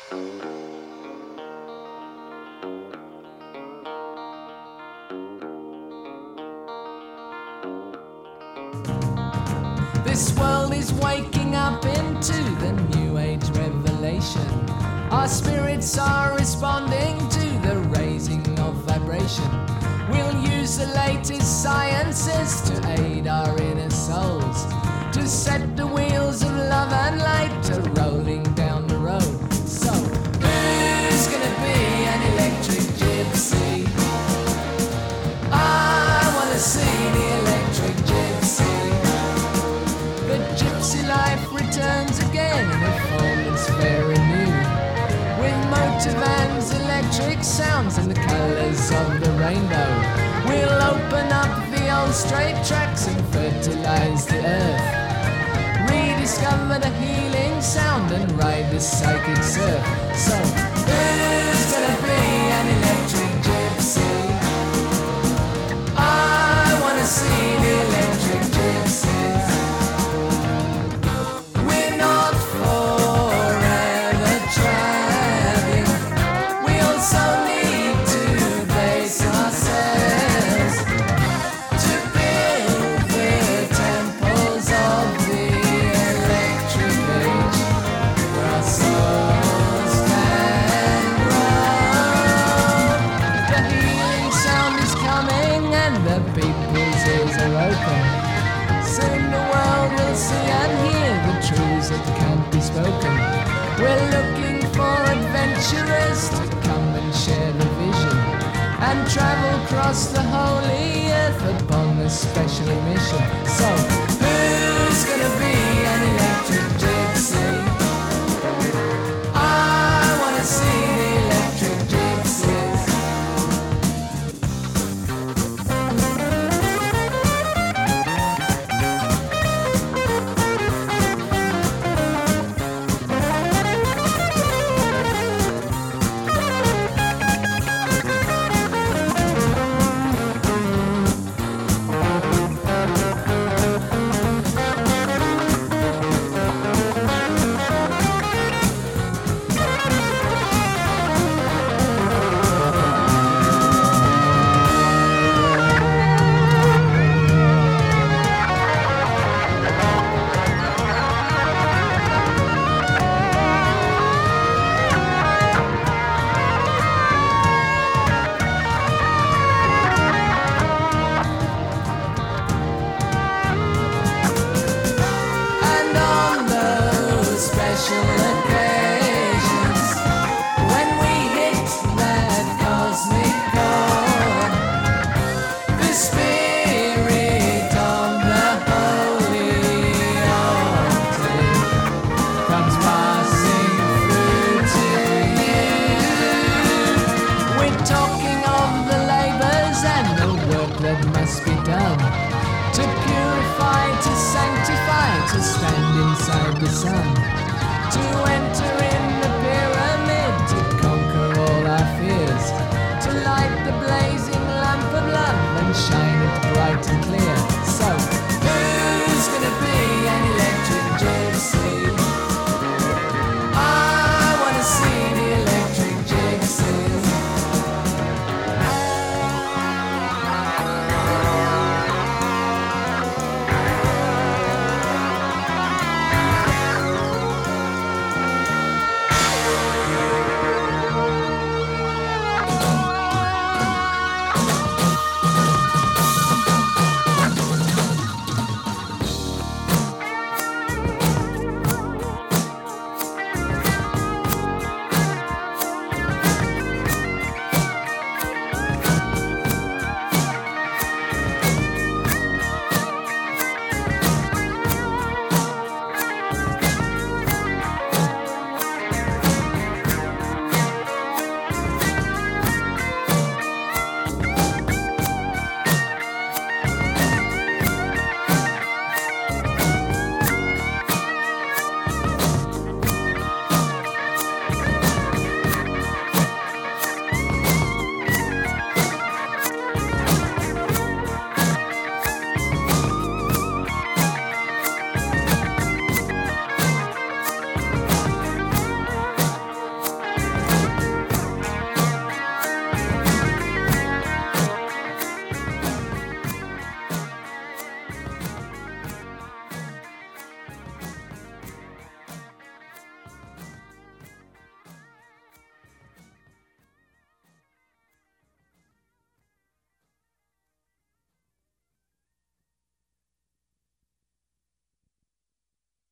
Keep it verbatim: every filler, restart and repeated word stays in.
This world is waking up into the new age revelation. Our spirits are responding to the raising of vibration. We'll use the latest sciences to aid our inner souls, to set the wheels of love and light to rolling down the road. So, who's gonna be an electric gypsy? I wanna see the electric gypsy. The gypsy life returns again in a form that's fair and new, with motor vans, electric sounds and the colours of the rainbow. We'll open up the old straight tracks and fertilise the earth, rediscover the healing sound and ride the psychic surf. So, who's gonna be an electric gypsy? I wanna see the electric gypsies. We're not forever traveling. We also need to base ourselves to build the temples of the electric age, where our souls can grow. The healing sound is coming and the people's ears are open. Soon the world will see and hear the truths that can't be spoken. We're looking for adventurers to come and share the vision and travel across the holy earth upon a special mission. So, who's gonna be